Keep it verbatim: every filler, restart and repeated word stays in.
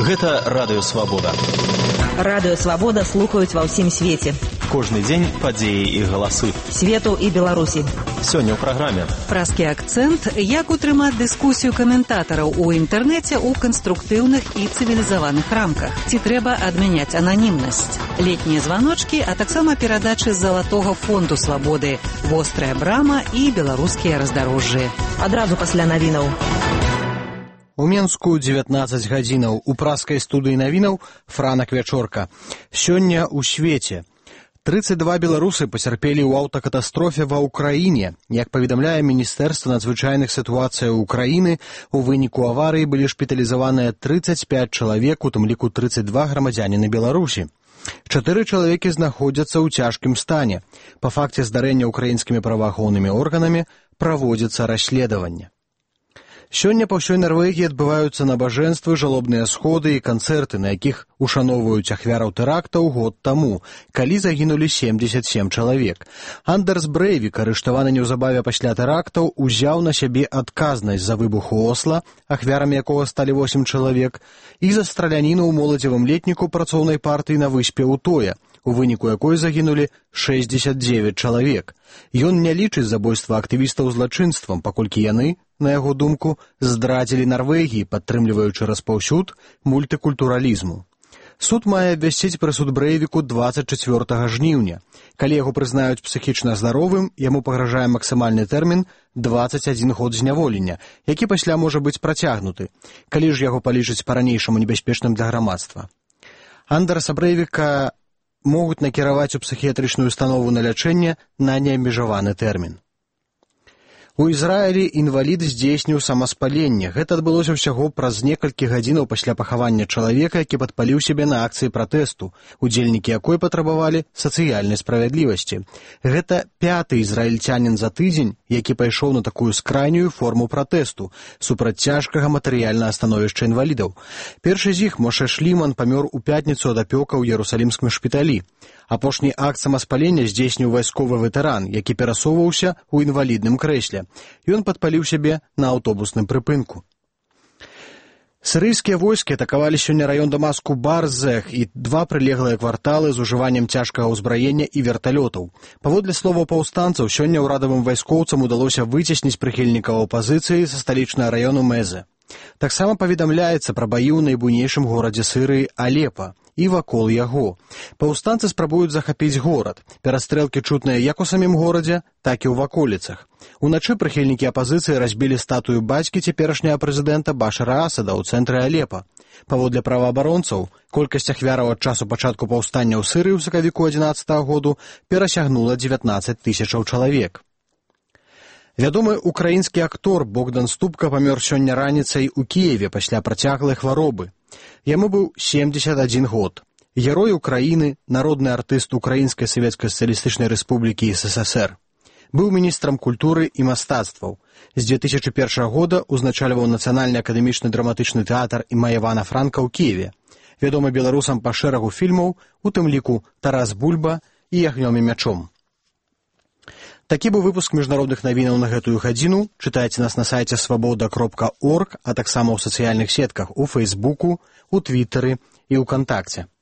Гэта Радыё Свабода. Радыё Свабода слухаюць ва ўсім свеце. Кожны дзень падзеі і галасы. Свету і Беларусі. Сёння ў праграме. Празкі акцэнт, як утрымаць дыскусію каментатараў у інтэрнэце ў канструктыўных і цывілізаваных рамках. Ці трэба адмяняць ананімнасць. Летнія званочкі, а таксама перадачы залатога фонду свабоды, вострая брама і беларускія раздарожжы. Адразу пасля навінаў. У Менску дзевятнаццаць гадзінаў. У празкай студыі навінаў Франак Вячорка. Сёння ў свеце. трыццаць два беларусы пацярпелі ў аўтакатастрофе ва ўкраіне. Як паведамляе Міністэрства надзвычайных сітуацыяў Украіны, у выніку аварыі былі шпіталізаваныя трыццаць пяць чалавек, у тым ліку трыццаць два грамадзяніны Беларусі. Чатыры чалавекі знаходзяцца ў цяжкім стане. Па факце здарэння украінскімі праваахоўнымі органамі праводзіцца расследаванне. Сёння па ўсёй Нарвегіі адбываюцца набажэнствы, жалобныя сходы і канцэрты, на якіх ушаноўваюць ахвяраў тэрактаў год таму, калі загінулі семдзесят сем чалавек. Андерс Брэйвік, арыштаваны неўзабаве пасля тэрактаў, узяў на сябе адказнасць за выбух у Осла, ахвярамі якога сталі восем чалавек, і за страляніну ў моладзевым летніку працоўнай партыі на выспе Утоя, у выніку якой загінулі шэсцьдзесят дзевяць чалавек. Ён не лічыць забойства актывістаў злачынствам, паколькі яны, на яго думку, здрадзілі Нарвегіі, падтрымліваючы распаўсюд мультыкультуралізму. Суд мае абвясціць прысуд Брэйвіку дваццаць чацвёртага жніўня. Калі яго прызнаюць псіхічна здаровым, яму пагражае максімальны тэрмін дваццаць адзін год зняволення, які пасля можа быць працягнуты, калі ж яго палічаць па-ранейшаму небяспечным для грамадства. Андерса Брэйвіка могуць накіраваць у псіхіятрычную установу на лячэнне на неабмежаваны тэрмін. У Ізраілі інвалід здзейсніў самаспаленне. Гэта адбылося ўсяго праз некалькі гадзінаў пасля пахавання чалавека, які падпаліў сябе на акцыі пратэсту, удзельнікі якой патрабавалі сацыяльнай справядлівасці. Гэта пяты ізраільцянін за тыдзень, які пайшоў на такую скрайнюю форму пратэсту супраць цяжкага матэрыяльнага становішча інвалідаў. Першы з іх, Моше Шліман, памёр у пятніцу ад апёка ў Ярусалімскім шпіталі. Апошні акт самаспалення здзейсніў вайсковы ветэран, які перасоўваўся ў інвалідным крэсле. Ён падпаліў сябе на аўтобусным прыпынку. Сірыйскія войскі атакавалі сёння раён Дамаску Барзех і два прылеглыя кварталы з ужываннем цяжкага ўзбраення і верталётаў. Паводле словаў паўстанцаў, сёння ўрадавым вайскоўцам удалося выцесніць прыхільнікаў апазіцыі са сталічнага раёну Мезе. Таксама паведамляецца пра баі ў найбуйнейшым горадзе Сірыі Алепа і вакол яго. Паўстанцы спрабуюць захапіць горад. Перастрэлкі чутныя як у самім горадзе, так і ў ваколіцах. Уначы прыхільнікі апазіцыі разбілі статую бацькі цяперашняга прэзідэнта Башара Асада ў цэнтры Алепа. Паводле праваабаронцаў, колькасць ахвяраў ад часу пачатку паўстання ў Сірыі ў сакавіку адзінаццатага году перасягнула дзевятнаццаць тысячаў чалавек. Вядомы украінскі актор Богдан Ступка памёр сёння раніцай у Кіеве пасля працяглай хваробы. Яму быў семдзесят адзін год. Герой Украіны, народны артыст Украінскай Савецкай Сацыялістычнай Рэспублікі СССР. Быў міністрам культуры і мастацтваў. З дзве тысячы першага года узначальваў Нацыянальны акадэмічны драматычны тэатр імя Івана Франка ў Кіеве. Вядомы беларусам па шэрагу фільмаў, у тым ліку «Тарас Бульба» і «Агнём і мячом». Такі быў выпуск міжнародных навінаў на гэтую гадзіну. Чытайце нас на сайце свабода кропка орг, а таксама ў сацыяльных сетках у Фэйсбуку, у Твіттары і ў Кантакце.